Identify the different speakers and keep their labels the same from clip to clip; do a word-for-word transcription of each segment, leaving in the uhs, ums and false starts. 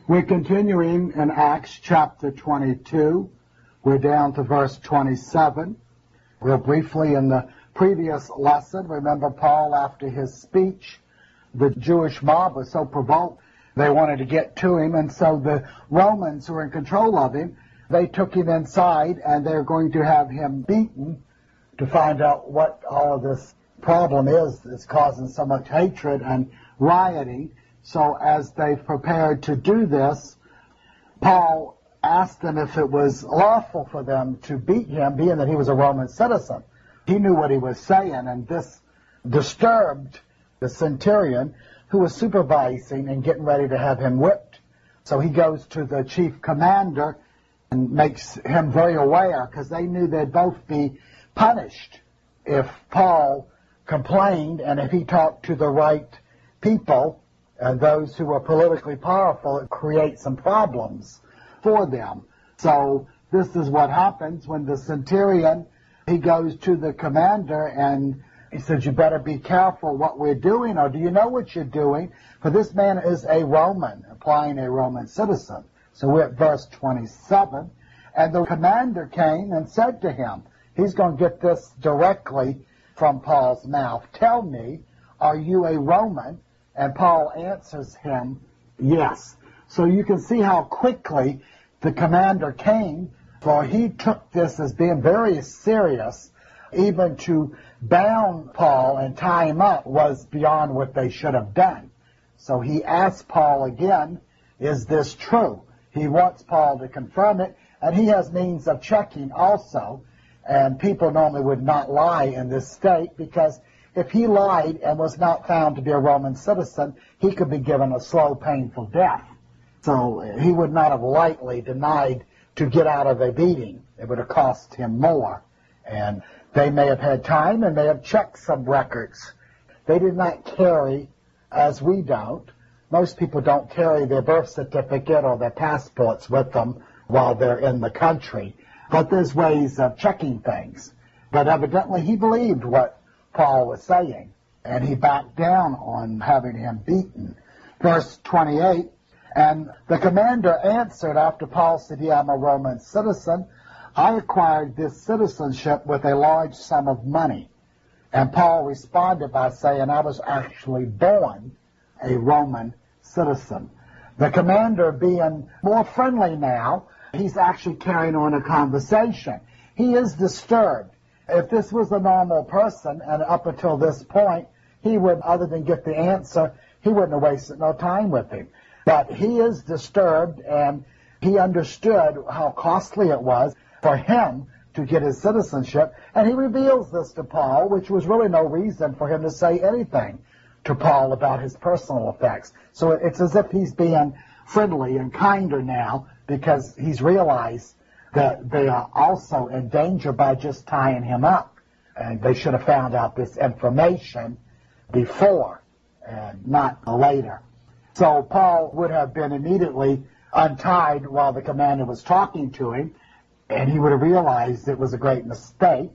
Speaker 1: We're continuing in Acts chapter twenty-two. We're down to verse twenty-seven. Real briefly, in the previous lesson, remember Paul, after his speech, the Jewish mob was so provoked, they wanted to get to him, and so the Romans who were in control of him, they took him inside, and they're going to have him beaten to find out what all of this problem is that's causing so much hatred and rioting. So as they prepared to do this, Paul asked them if it was lawful for them to beat him, being that he was a Roman citizen. He knew what he was saying, and this disturbed the centurion who was supervising and getting ready to have him whipped. So he goes to the chief commander and makes him very aware, because they knew they'd both be punished if Paul complained and if he talked to the right people. And those who are politically powerful, it creates some problems for them. So this is what happens when the centurion, he goes to the commander and he says, you better be careful what we're doing, or do you know what you're doing? For this man is a Roman, implying a Roman citizen. So we're at verse twenty-seven. And the commander came and said to him, he's going to get this directly from Paul's mouth, tell me, are you a Roman? And Paul answers him, yes. So you can see how quickly the commander came, for he took this as being very serious. Even to bound Paul and tie him up was beyond what they should have done. So he asked Paul again, is this true? He wants Paul to confirm it, and he has means of checking also. And people normally would not lie in this state, because if he lied and was not found to be a Roman citizen, he could be given a slow, painful death. So he would not have lightly denied to get out of a beating. It would have cost him more. And they may have had time and may have checked some records. They did not carry, as we don't. Most people don't carry their birth certificate or their passports with them while they're in the country. But there's ways of checking things. But evidently he believed what Paul was saying, and he backed down on having him beaten. Verse twenty-eight, and the commander answered after Paul said, yeah, I'm a Roman citizen. I acquired this citizenship with a large sum of money. And Paul responded by saying, I was actually born a Roman citizen. The commander, being more friendly now, he's actually carrying on a conversation. He is disturbed. If this was a normal person, and up until this point, he would, other than get the answer, he wouldn't have wasted no time with him. But he is disturbed, and he understood how costly it was for him to get his citizenship, and he reveals this to Paul, which was really no reason for him to say anything to Paul about his personal effects. So it's as if he's being friendly and kinder now, because he's realized that they are also in danger by just tying him up. And they should have found out this information before and not later. So Paul would have been immediately untied while the commander was talking to him, and he would have realized it was a great mistake.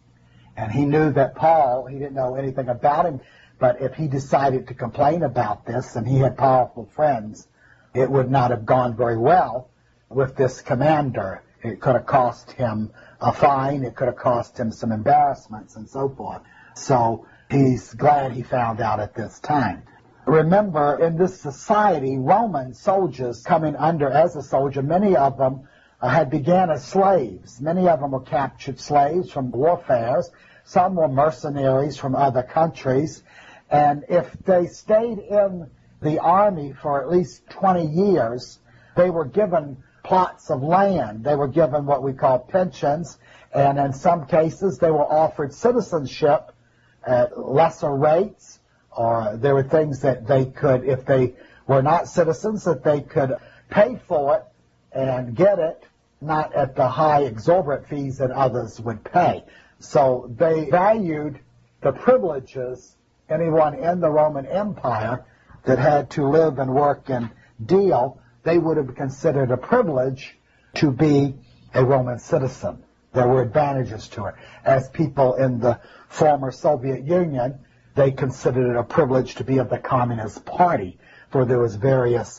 Speaker 1: And he knew that Paul, he didn't know anything about him, but if he decided to complain about this, and he had powerful friends, it would not have gone very well with this commander. It could have cost him a fine. It could have cost him some embarrassments and so forth. So he's glad he found out at this time. Remember, in this society, Roman soldiers coming under as a soldier, many of them uh, had began as slaves. Many of them were captured slaves from warfares. Some were mercenaries from other countries. And if they stayed in the army for at least twenty years, they were given plots of land. They were given what we call pensions, and in some cases they were offered citizenship at lesser rates, or there were things that they could, if they were not citizens, that they could pay for it and get it, not at the high exorbitant fees that others would pay. So they valued the privileges anyone in the Roman Empire that had to live and work and deal, they would have considered a privilege to be a Roman citizen. There were advantages to it. As people in the former Soviet Union, they considered it a privilege to be of the Communist Party, for there was various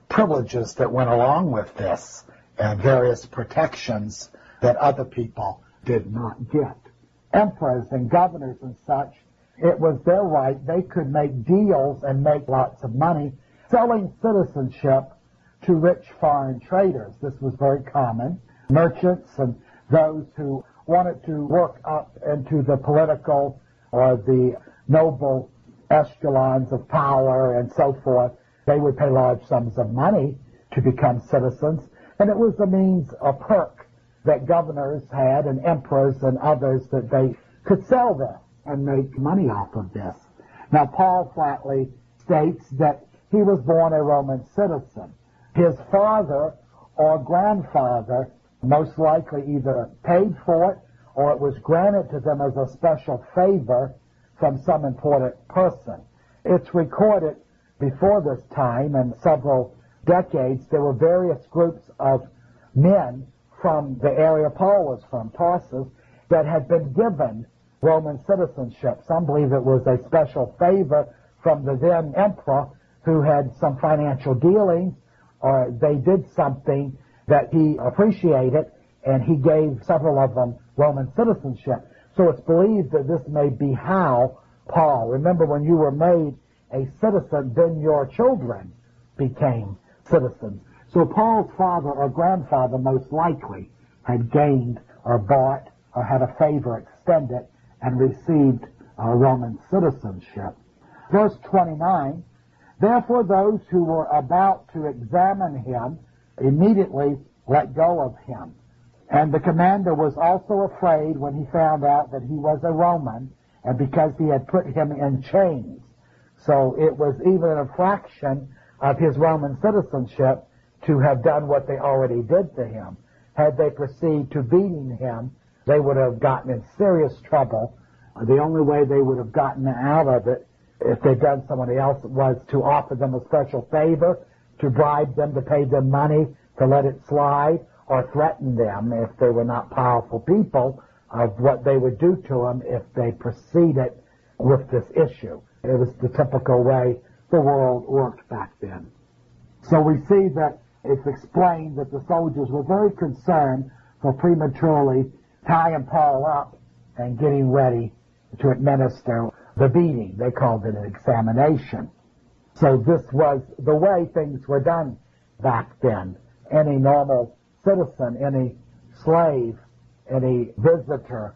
Speaker 1: privileges that went along with this and various protections that other people did not get. Emperors and governors and such, it was their right. They could make deals and make lots of money selling citizenship to rich foreign traders. This was very common. Merchants and those who wanted to work up into the political or the noble echelons of power and so forth, they would pay large sums of money to become citizens. And it was a means, a perk that governors had and emperors and others that they could sell this and make money off of this. Now, Paul flatly states that he was born a Roman citizen. His father or grandfather most likely either paid for it or it was granted to them as a special favor from some important person. It's recorded before this time and several decades there were various groups of men from the area Paul was from, Tarsus, that had been given Roman citizenship. Some believe it was a special favor from the then emperor who had some financial dealings, or they did something that he appreciated, and he gave several of them Roman citizenship. So it's believed that this may be how Paul, remember when you were made a citizen, then your children became citizens. So Paul's father or grandfather most likely had gained or bought or had a favor extended and received uh, Roman citizenship. Verse twenty-nine, therefore those who were about to examine him immediately let go of him. And the commander was also afraid when he found out that he was a Roman, and because he had put him in chains. So it was even a fraction of his Roman citizenship to have done what they already did to him. Had they proceeded to beating him, they would have gotten in serious trouble. The only way they would have gotten out of it, if they'd done somebody else, was to offer them a special favor, to bribe them, to pay them money, to let it slide, or threaten them, if they were not powerful people, of what they would do to them if they proceeded with this issue. It was the typical way the world worked back then. So we see that it's explained that the soldiers were very concerned for prematurely tying Paul up and getting ready to administer the beating. They called it an examination. So this was the way things were done back then. Any normal citizen, any slave, any visitor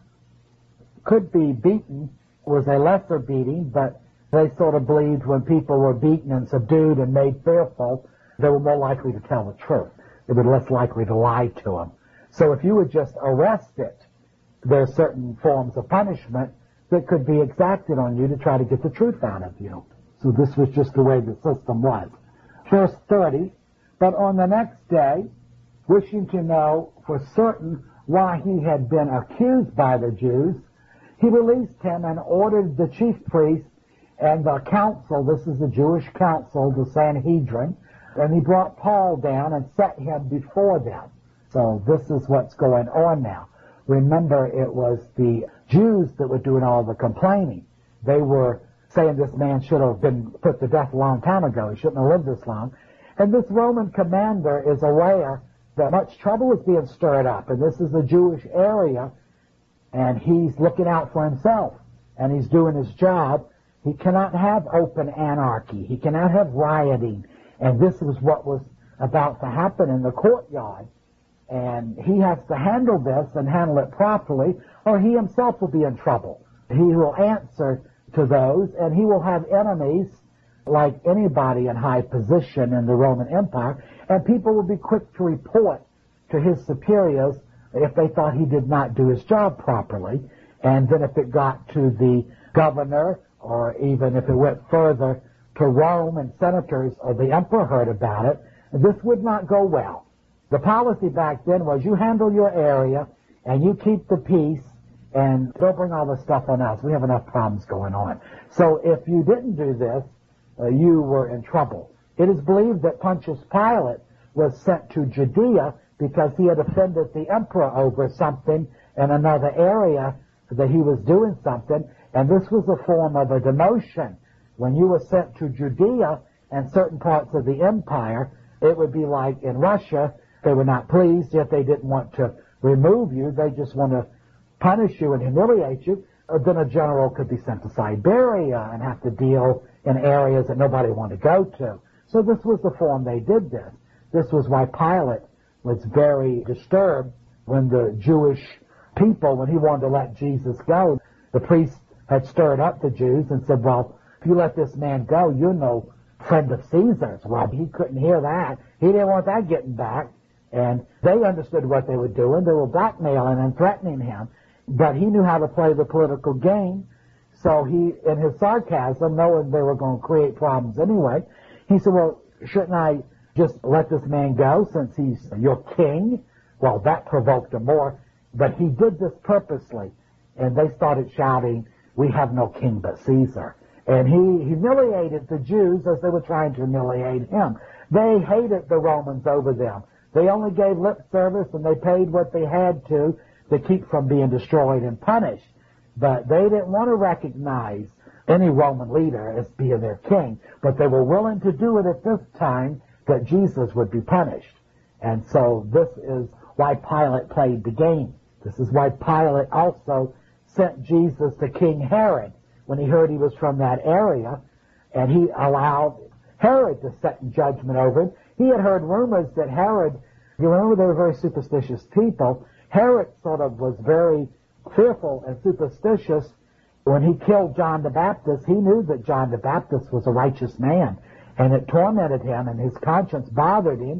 Speaker 1: could be beaten. It was a lesser beating, but they sort of believed when people were beaten and subdued and made fearful, they were more likely to tell the truth. They were less likely to lie to them. So if you were just arrested, there are certain forms of punishment that could be exacted on you to try to get the truth out of you. So this was just the way the system was. Verse thirty, but on the next day, wishing to know for certain why he had been accused by the Jews, he released him and ordered the chief priests and the council, this is the Jewish council, the Sanhedrin, and he brought Paul down and set him before them. So this is what's going on now. Remember, it was the Jews that were doing all the complaining. They were saying this man should have been put to death a long time ago. He shouldn't have lived this long. And this Roman commander is aware that much trouble is being stirred up, and this is a Jewish area, and he's looking out for himself, and he's doing his job. He cannot have open anarchy. He cannot have rioting. And this is what was about to happen in the courtyard. And he has to handle this and handle it properly, or he himself will be in trouble. He will answer to those, and he will have enemies like anybody in high position in the Roman Empire, and people will be quick to report to his superiors if they thought he did not do his job properly. And then if it got to the governor, or even if it went further to Rome and senators or the emperor heard about it, this would not go well. The policy back then was you handle your area and you keep the peace and don't bring all this stuff on us. We have enough problems going on. So if you didn't do this, uh, you were in trouble. It is believed that Pontius Pilate was sent to Judea because he had offended the emperor over something in another area, that he was doing something, and this was a form of a demotion. When you were sent to Judea and certain parts of the empire,
Speaker 2: It would be like in Russia, they were not pleased, yet they didn't want to remove you. They just want to punish you and humiliate you. Uh, then a general could be sent to Siberia and have to deal in areas that nobody wanted to go to. So this was the form they did this. This was why Pilate was very disturbed when the Jewish people, when he wanted to let Jesus go, the priests had stirred up the Jews and said, well, if you let this man go, you're no friend of Caesar's. Well, he couldn't hear that. He didn't want that getting back. And they understood what they were doing. They were blackmailing and threatening him. But he knew how to play the political game. So he, in his sarcasm, knowing they were going to create problems anyway, he said, well, shouldn't I just let this man go since he's your king? Well, that provoked him more. But he did this purposely. And they started shouting, we have no king but Caesar. And he humiliated the Jews as they were trying to humiliate him. They hated the Romans over them. They only gave lip service and they paid what they had to to keep from being destroyed and punished. But they didn't want to recognize any Roman leader as being their king. But they were willing to do it at this time that Jesus would be punished. And so this is why Pilate played the game. This is why Pilate also sent Jesus to King Herod when he heard he was from that area, and he allowed Herod to set in judgment over him. He had heard rumors that Herod, you remember they were very superstitious people, Herod sort of was very fearful and superstitious. When he killed John the Baptist, he knew that John the Baptist was a righteous man, and it tormented him, and his conscience bothered him.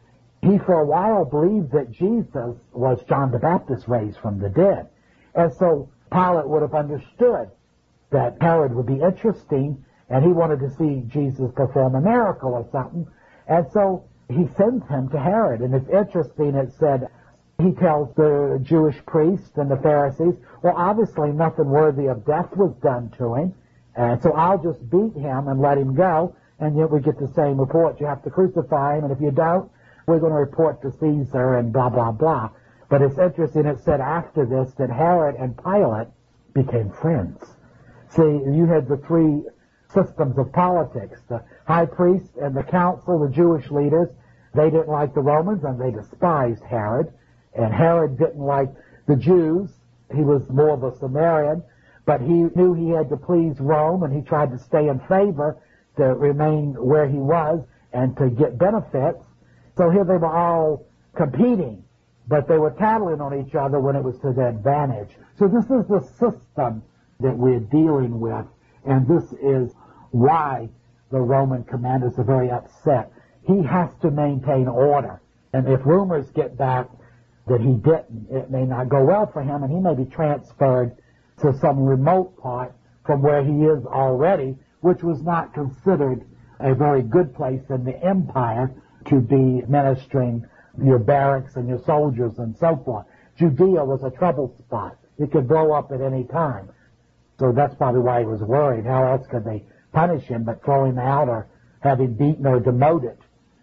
Speaker 2: He for a while believed that Jesus was John the Baptist raised from the dead. And so Pilate would have understood that Herod would be interesting, and he wanted to see Jesus perform a miracle or something. And so he sends him to Herod. And it's interesting, it said, he tells the Jewish priests and the Pharisees, well, obviously nothing worthy of death was done to him, and so I'll just beat him and let him go, and yet we get the same report. You have to crucify him, and if you don't, we're going to report to Caesar and blah, blah, blah. But it's interesting, it said after this that Herod and Pilate became friends. See, you had the three systems of politics. The high priest and the council, the Jewish leaders, they didn't like the Romans and they despised Herod. And Herod didn't like the Jews. He was more of a Samaritan, but he knew he had to please Rome, and he tried to stay in favor to remain where he was and to get benefits. So here they were all competing, but they were tattling on each other when it was to their advantage. So this is the system that we're dealing with, and this is why the Roman commanders are very upset. He has to maintain order, and if rumors get back that he didn't, it may not go well for him, and he may be transferred to some remote part from where he is already, which was not considered a very good place in the empire to be ministering your barracks and your soldiers and so forth. Judea was a trouble spot. It could blow up at any time. So that's probably why he was worried. How else could they punish him but throw him out or have him beaten or demoted?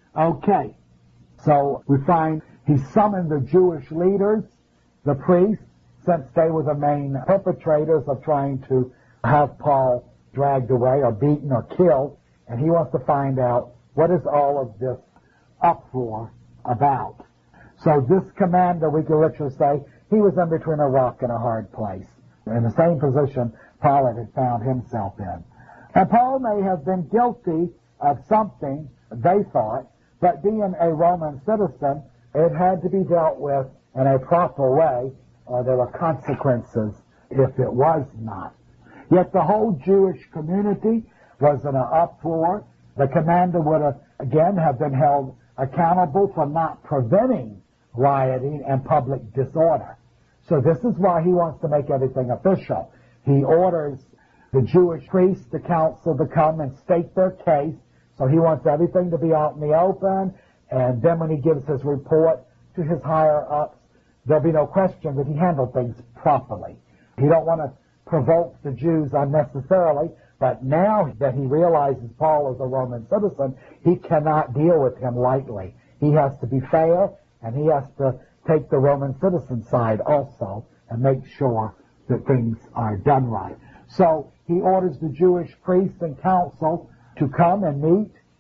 Speaker 2: Okay, so we find he summoned the Jewish leaders, the priests, since they were the main perpetrators of trying to have Paul dragged away or beaten or killed, and he wants to find out what is all of this uproar about. So this commander, we can literally say, he was in between a rock and a hard place, in the same position Pilate had found himself in. And Paul may have been guilty of something, they thought, but being a Roman citizen, it had to be dealt with in a proper way, or there were consequences if it was not. Yet the whole Jewish community was in an uproar. The commander would have, again, have been held accountable for not preventing rioting and public disorder. So this is why he wants to make everything official. He orders the Jewish priests, the council, to come and state their case. So he wants everything to be out in the open, and then when he gives his report to his higher-ups, there'll be no question that he handled things properly. He don't want to provoke the Jews unnecessarily, but now that he realizes Paul is a Roman citizen, he cannot deal with him lightly. He has to be fair, and he has to take the Roman citizen side also and make sure that things are done right. So he orders the Jewish priests and council to come and meet.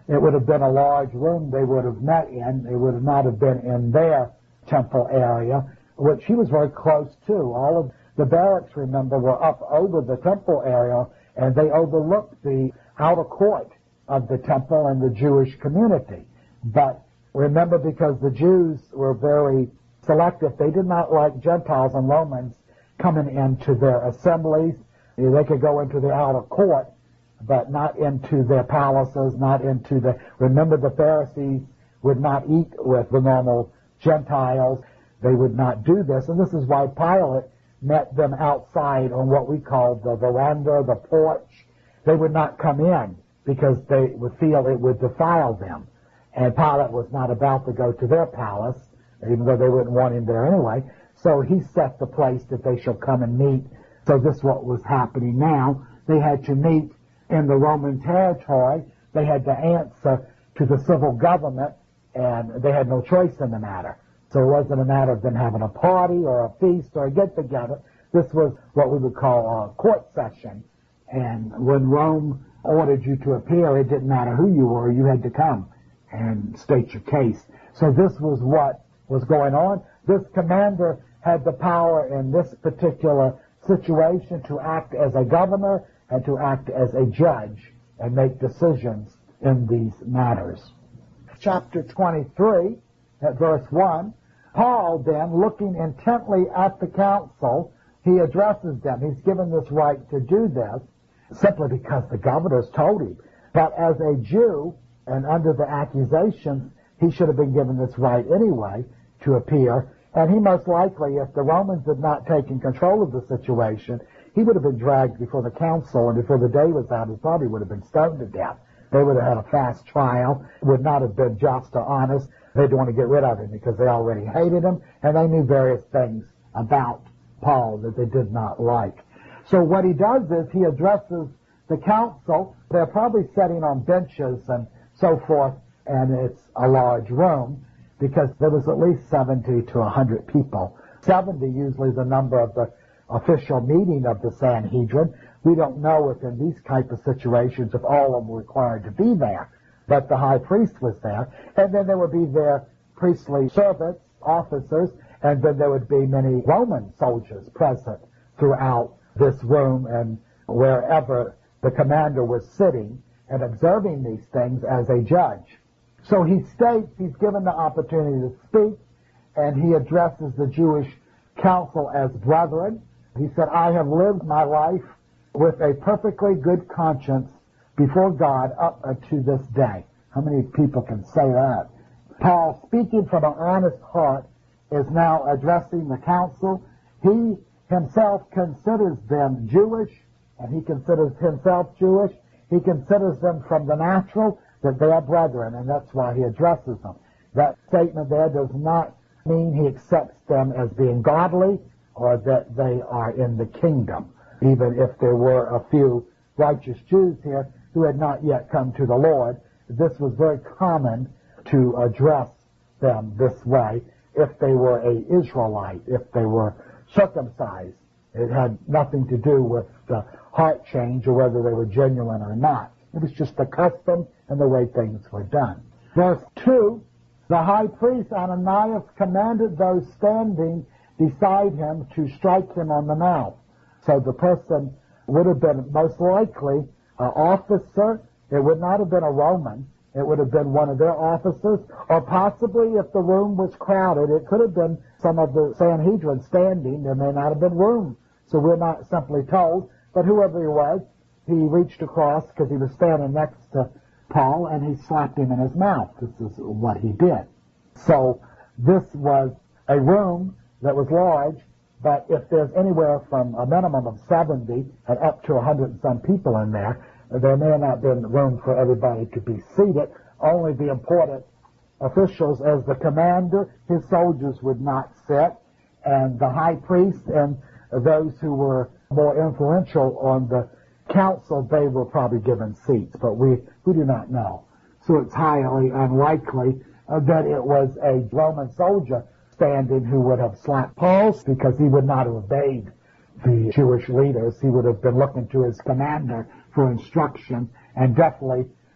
Speaker 2: It would have been a large room they would have met in. It would not have been in their temple area, which he was very close to. All of the barracks, remember, were up over the temple area, and they overlooked the outer court of the temple and the Jewish community. But remember, because the Jews were very selective, they did not like Gentiles and Romans coming into their assemblies. They could go into the outer court, but not into their palaces, not into the... Remember, the Pharisees would not eat with the normal Gentiles. They would not do this, and this is why Pilate met them outside on what we call the veranda, the porch. They would not come in because they would feel it would defile them. And Pilate was not about to go to their palace, even though they wouldn't want him there anyway. So he set the place that they shall come and meet. So this is what was happening now. They had to meet in the Roman territory. They had to answer to the civil government, and they had no choice in the matter. So it wasn't a matter of them having a party or a feast or a get-together. This was what we would call a court session. And when Rome ordered you to appear, it didn't matter who you were, you had to come and state your case. So this was what was going on. This commander had the power in this particular situation to act as a governor and to act as a judge and make decisions in these matters. Chapter twenty-three, at verse one, Paul then, looking intently at the council, he addresses them. He's given this right to do this simply because the governors told him. But as a Jew, and under the accusations, he should have been given this right anyway to appear. And he most likely, if the Romans had not taken control of the situation, he would have been dragged before the council, and before the day was out, he probably would have been stoned to death. They would have had a fast trial, would not have been just or honest. They'd want to get rid of him because they already hated him, and they knew various things about Paul that they did not like. So what he does is he addresses the council. They're probably sitting on benches and so forth, and it's a large room because there was at least seventy to one hundred people. seventy usually the number of the official meeting of the Sanhedrin. We don't know if in these type of situations if all of them were required to be there, but the high priest was there, and then there would be their priestly servants, officers, and then there would be many Roman soldiers present throughout this room and wherever the commander was sitting and observing these things as a judge. So he states he's given the opportunity to speak, and he addresses the Jewish council as brethren. He said, I have lived my life with a perfectly good conscience before God up to this day. How many people can say that? Paul, speaking from an honest heart, is now addressing the council. He himself considers them Jewish, and he considers himself Jewish. He considers them from the natural, that they are brethren, and that's why he addresses them. That statement there does not mean he accepts them as being godly or that they are in the kingdom, even if there were a few righteous Jews here who had not yet come to the Lord. This was very common to address them this way if they were an Israelite, if they were circumcised. It had nothing to do with the heart change or whether they were genuine or not. It was just the custom and the way things were done. Verse two, the high priest Ananias commanded those standing beside him to strike him on the mouth. So the person would have been most likely an officer. It would not have been a Roman. It would have been one of their officers, or possibly if the room was crowded, it could have been some of the Sanhedrin standing. There may not have been room, so we're not simply told. But whoever he was, he reached across because he was standing next to Paul, and he slapped him in his mouth. This is what he did. So this was a room that was large, but if there's anywhere from a minimum of seventy and up to one hundred and some people in there, there may not have been room for everybody to be seated. Only the important officials, as the commander, his soldiers would not sit, and the high priest and those who were more influential on the council, they were probably given seats, but we, we do not know. So it's highly unlikely uh, that it was a Roman soldier standing who would have slapped Paul, because he would not have obeyed the Jewish leaders. He would have been looking to his commander for instruction, and definitely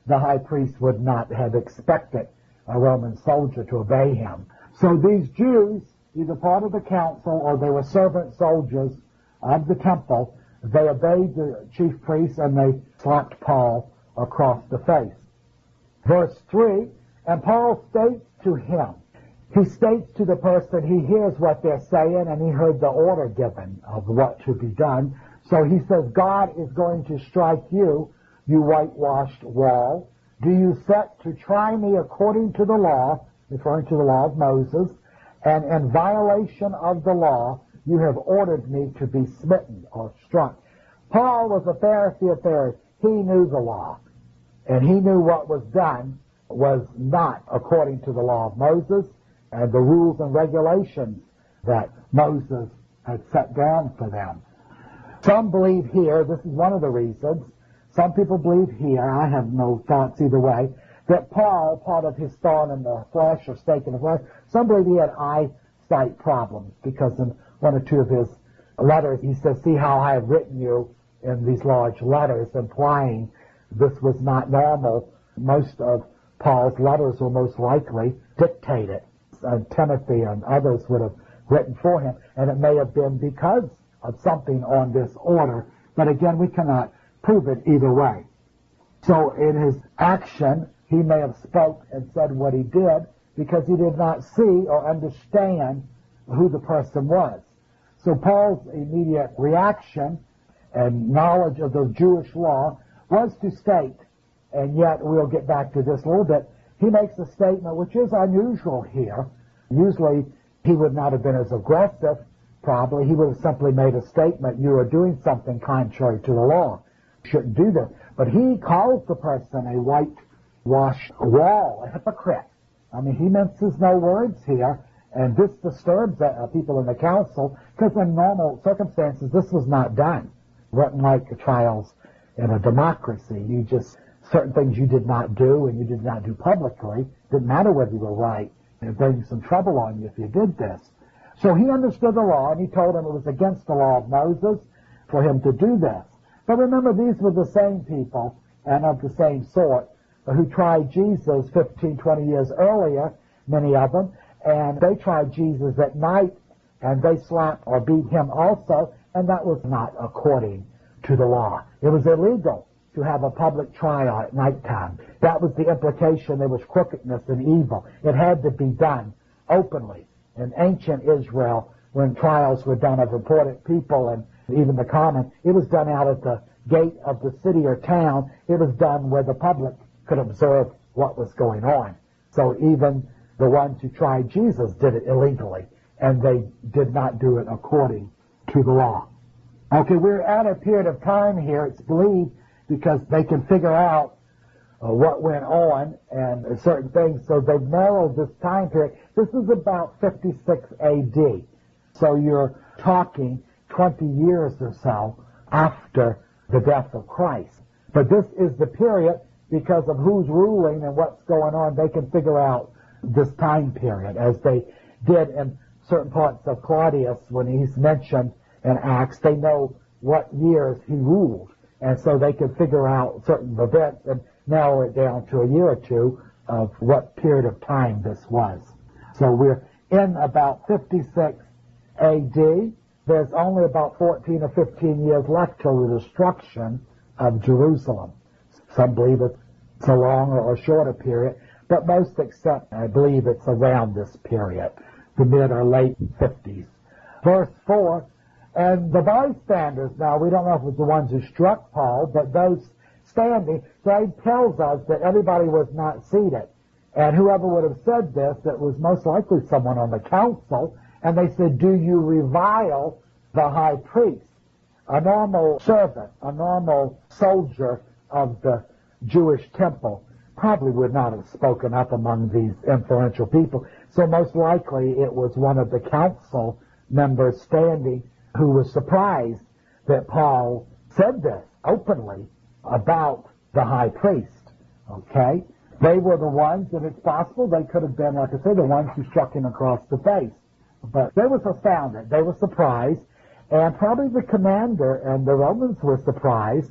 Speaker 2: the high priest would not have expected a Roman soldier to obey him. So these Jews, either part of the council or they were servant soldiers of the temple, they obeyed the chief priests and they slapped Paul across the face. Verse three, and Paul states to him, he states to the person, he hears what they're saying and he heard the order given of what to be done. So he says, God is going to strike you, you whitewashed wall. Do you set to try me according to the law, referring to the law of Moses, and in violation of the law, you have ordered me to be smitten or struck. Paul was a Pharisee of Pharisees. He knew the law, and he knew what was done was not according to the law of Moses and the rules and regulations that Moses had set down for them. Some believe here, this is one of the reasons, some people believe here, I have no thoughts either way, that Paul, part of his thorn in the flesh or stake in the flesh, some believe he had eyesight problems because in one or two of his letters he says, see how I have written you in these large letters, implying this was not normal. Most of Paul's letters were most likely dictated. And Timothy and others would have written for him, and it may have been because of something on this order, but again, we cannot prove it either way. So in his action, he may have spoke and said what he did because he did not see or understand who the person was. So Paul's immediate reaction and knowledge of the Jewish law was to state, and yet we'll get back to this a little bit, he makes a statement which is unusual here. Usually he would not have been as aggressive, probably. He would have simply made a statement, you are doing something contrary to the law. You shouldn't do this. But he calls the person a whitewashed wall, a hypocrite. I mean, he minces no words here, and this disturbs uh, people in the council because in normal circumstances this was not done. It wasn't like trials in a democracy. You just, certain things you did not do and you did not do publicly. Didn't matter whether you were right. It brings some trouble on you if you did this. So he understood the law, and he told him it was against the law of Moses for him to do this. But remember, these were the same people and of the same sort who tried Jesus fifteen, twenty years earlier, many of them, and they tried Jesus at night, and they slapped or beat him also, and that was not according to the law. It was illegal to have a public trial at nighttime. That was the implication. There was crookedness and evil. It had to be done openly. In ancient Israel, when trials were done of important people and even the common, it was done out at the gate of the city or town. It was done where the public could observe what was going on. So even the ones who tried Jesus did it illegally, and they did not do it according to the law. Okay, we're at a period of time here, it's believed, because they can figure out uh, what went on and uh, certain things, so they've narrowed this time period. This is about fifty-six A D, so you're talking twenty years or so after the death of Christ. But this is the period, because of who's ruling and what's going on, they can figure out this time period, as they did in certain parts of Claudius when he's mentioned in Acts. They know what years he ruled, and so they can figure out certain events and narrow it down to a year or two of what period of time this was. So we're in about fifty-six A D. There's only about fourteen or fifteen years left till the destruction of Jerusalem. Some believe it's a longer or shorter period, but most accept, I believe it's around this period, the mid or late fifties. Verse four, and the bystanders, now we don't know if it was the ones who struck Paul, but those standing, so it tells us that everybody was not seated. And whoever would have said this, it was most likely someone on the council, and they said, do you revile the high priest? A normal servant, a normal soldier of the Jewish temple probably would not have spoken up among these influential people. So most likely it was one of the council members standing who was surprised that Paul said this openly about the high priest. Okay? They were the ones, and it's possible they could have been, like I said, the ones who struck him across the face. But they were astounded. They were surprised. And probably the commander and the Romans were surprised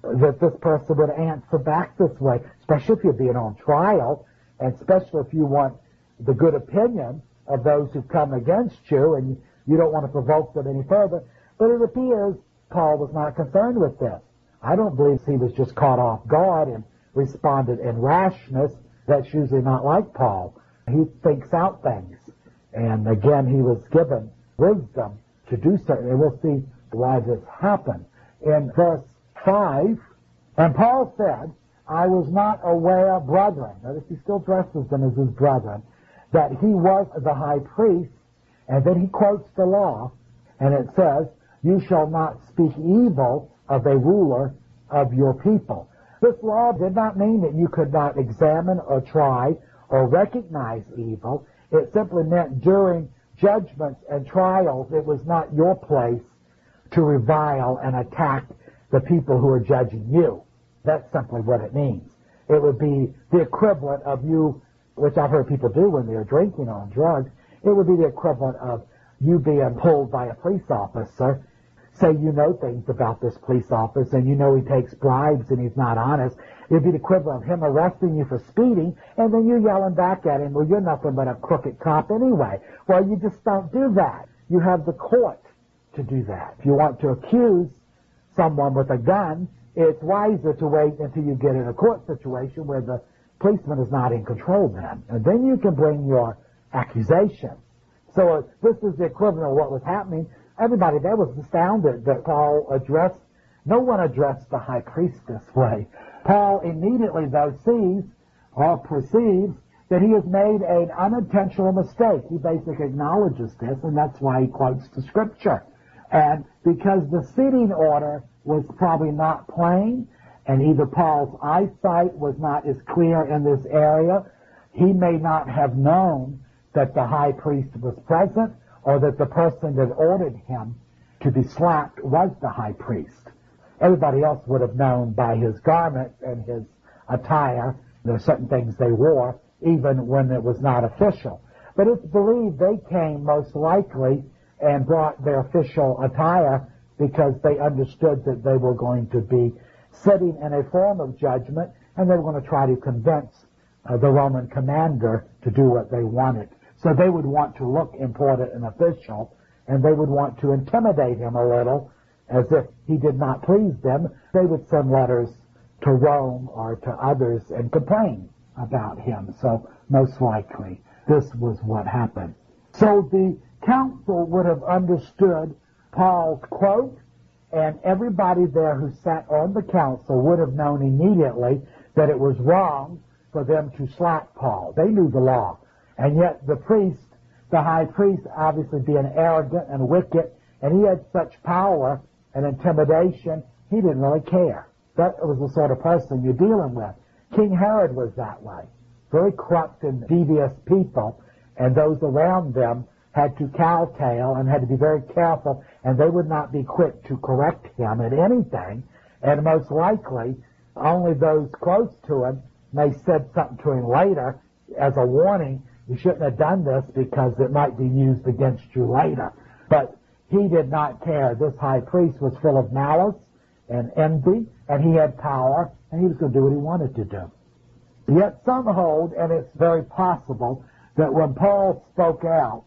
Speaker 2: that this person would answer back this way, especially if you're being on trial, and especially if you want the good opinion of those who come against you, and you don't want to provoke them any further. But it appears Paul was not concerned with this. I don't believe he was just caught off guard and responded in rashness. That's usually not like Paul. He thinks out things. And again, he was given wisdom to do certain. And we'll see why this happened. In verse five, and Paul said, I was not aware, brethren, notice he still dresses them as his brethren, that he was the high priest. And then he quotes the law, and it says, you shall not speak evil of a ruler of your people. This law did not mean that you could not examine or try or recognize evil. It simply meant during judgments and trials, it was not your place to revile and attack the people who are judging you. That's simply what it means. It would be the equivalent of you, which I've heard people do when they're drinking on drugs, it would be the equivalent of you being pulled by a police officer. Say you know things about this police officer and you know he takes bribes and he's not honest. It would be the equivalent of him arresting you for speeding and then you yelling back at him, well, you're nothing but a crooked cop anyway. Well, you just don't do that. You have the court to do that. If you want to accuse someone with a gun, it's wiser to wait until you get in a court situation where the policeman is not in control then. And then you can bring your accusation. So uh, this is the equivalent of what was happening. Everybody there was astounded that Paul addressed, no one addressed the high priest this way. Paul immediately, though, sees or perceives that he has made an unintentional mistake. He basically acknowledges this, and that's why he quotes the scripture. And because the seating order was probably not plain, and either Paul's eyesight was not as clear in this area, he may not have known that the high priest was present or that the person that ordered him to be slapped was the high priest. Everybody else would have known by his garments and his attire. There are certain things they wore, even when it was not official. But it's believed they came most likely and brought their official attire because they understood that they were going to be sitting in a form of judgment and they were going to try to convince uh, the Roman commander to do what they wanted. So they would want to look important and official, and they would want to intimidate him a little, as if he did not please them. They would send letters to Rome or to others and complain about him. So most likely this was what happened. So the council would have understood Paul's quote, and everybody there who sat on the council would have known immediately that it was wrong for them to slap Paul. They knew the law. And yet the priest, the high priest, obviously being arrogant and wicked, and he had such power and intimidation, he didn't really care. That was the sort of person you're dealing with. King Herod was that way. Very corrupt and devious people, and those around them had to cowtail and had to be very careful, and they would not be quick to correct him in anything, and most likely only those close to him may said something to him later as a warning. You shouldn't have done this because it might be used against you later. But he did not care. This high priest was full of malice and envy, and he had power, and he was going to do what he wanted to do. Yet some hold, and it's very possible, that when Paul spoke out,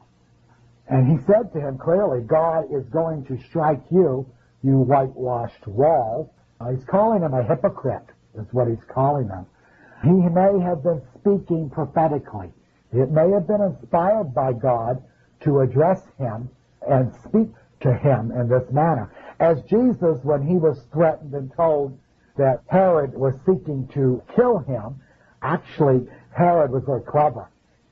Speaker 2: and he said to him clearly, God is going to strike you, you whitewashed wall. Uh, he's calling him a hypocrite, is what he's calling him. He may have been speaking prophetically. It may have been inspired by God to address him and speak to him in this manner. As Jesus, when he was threatened and told that Herod was seeking to kill him, actually Herod was very clever.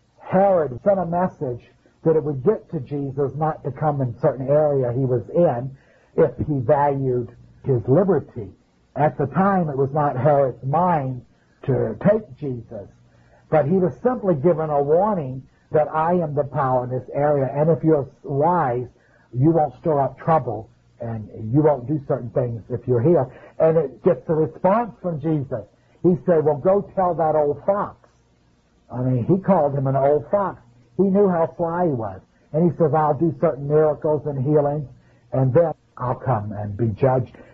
Speaker 2: Herod sent a message that it would get to Jesus not to come in a certain area he was in if he valued his liberty. At the time, it was not Herod's mind to take Jesus, but he was simply given a warning that I am the power in this area, and if you're wise, you won't stir up trouble, and you won't do certain things if you're here. And it gets a response from Jesus. He said, well, go tell that old fox. I mean, he called him an old fox. He knew how sly he was. And he says, I'll do certain miracles and healings, and then I'll come and be judged.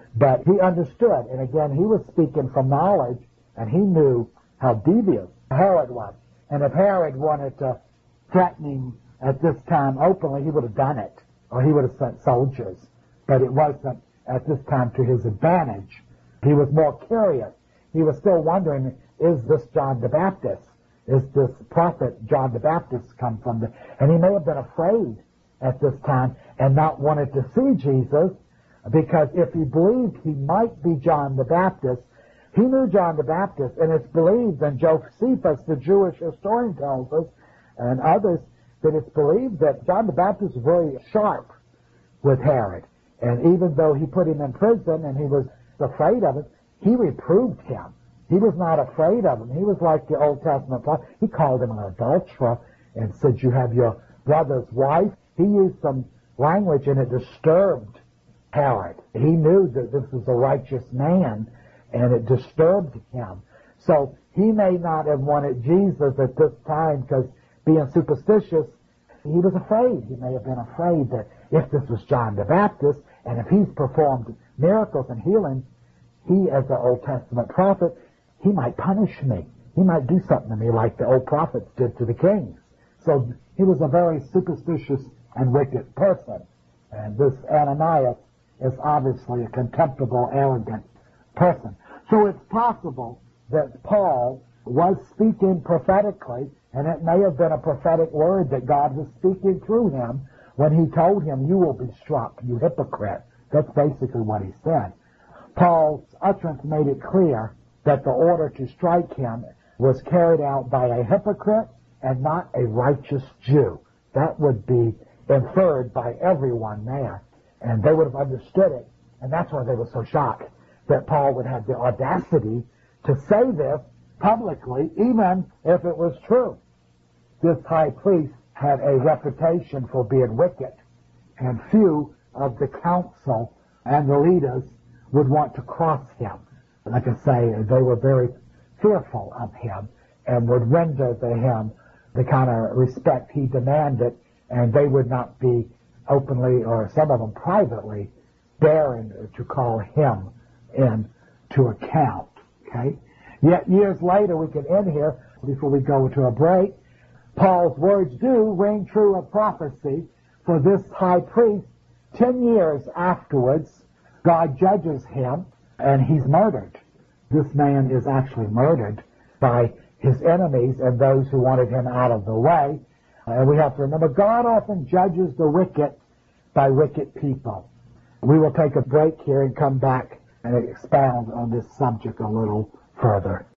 Speaker 2: But he understood, and again, he was speaking from knowledge, and he knew how devious Herod was. And if Herod wanted to threaten him at this time openly, he would have done it, or he would have sent soldiers. But it wasn't at this time to his advantage. He was more curious. He was still wondering, is this John the Baptist? Is this prophet John the Baptist come from the... And he may have been afraid at this time and not wanted to see Jesus, because if he believed he might be John the Baptist, he knew John the Baptist, and it's believed, and Josephus, the Jewish historian, tells us, and others, that it's believed that John the Baptist was very sharp with Herod. And even though he put him in prison and he was afraid of him, he reproved him. He was not afraid of him. He was like the Old Testament prophet. He called him an adulterer and said, you have your brother's wife. He used some language, and it disturbed Herod. He knew that this was a righteous man, and it disturbed him. So he may not have wanted Jesus at this time, because being superstitious, he was afraid. He may have been afraid that if this was John the Baptist, and if he's performed miracles and healings, he, as an Old Testament prophet, he might punish me. He might do something to me like the old prophets did to the kings. So he was a very superstitious and wicked person. And this Ananias is obviously a contemptible, arrogant person. So it's possible that Paul was speaking prophetically, and it may have been a prophetic word that God was speaking through him when he told him, you will be struck, you hypocrite. That's basically what he said. Paul's utterance made it clear that the order to strike him was carried out by a hypocrite and not a righteous Jew. That would be inferred by everyone there, and they would have understood it, and that's why they were so shocked that Paul would have the audacity to say this publicly, even if it was true. This high priest had a reputation for being wicked, and few of the council and the leaders would want to cross him. Like I say, they were very fearful of him and would render to him the kind of respect he demanded, and they would not be openly, or some of them privately, daring to call him in to account. Okay? Yet years later, we can end here before we go to a break. Paul's words do ring true of prophecy, for this high priest, ten years afterwards, God judges him, and he's murdered. This man is actually murdered by his enemies and those who wanted him out of the way. And we have to remember, God often judges the wicked by wicked people. We will take a break here and come back and expound on this subject a little further.